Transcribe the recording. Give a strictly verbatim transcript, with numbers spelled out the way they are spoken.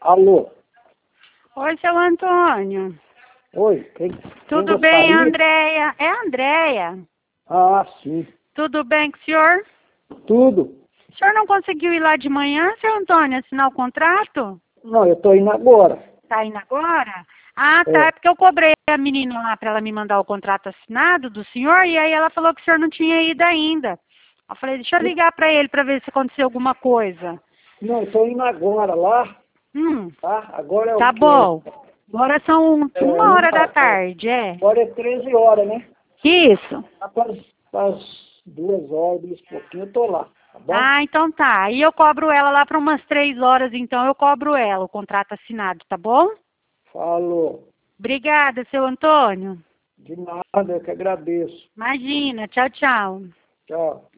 Alô? Oi, seu Antônio. Oi, quem, Tudo quem bem, gostaria? Andréia? É a Andréia. Ah, sim. Tudo bem com o senhor? Tudo? O senhor não conseguiu ir lá de manhã, seu Antônio, assinar o contrato? Não, eu tô indo agora. Tá indo agora? Ah, tá. É. É porque eu cobrei a menina lá para ela me mandar o contrato assinado do senhor e aí ela falou que o senhor não tinha ido ainda. Eu falei, deixa eu ligar para ele para ver se aconteceu alguma coisa. Não, eu tô indo agora lá, Hum, tá? Agora é o tá quê? bom. Agora são É, uma hora da uma, é, tarde, é? agora é treze horas, né? Isso. Lá para as duas horas, duas e pouquinho, eu tô lá, tá bom? Ah, então tá. Aí eu cobro ela lá para umas três horas, então eu cobro ela, o contrato assinado, tá bom? Falou. Obrigada, seu Antônio. De nada, eu que agradeço. Imagina, tchau, tchau. Tchau.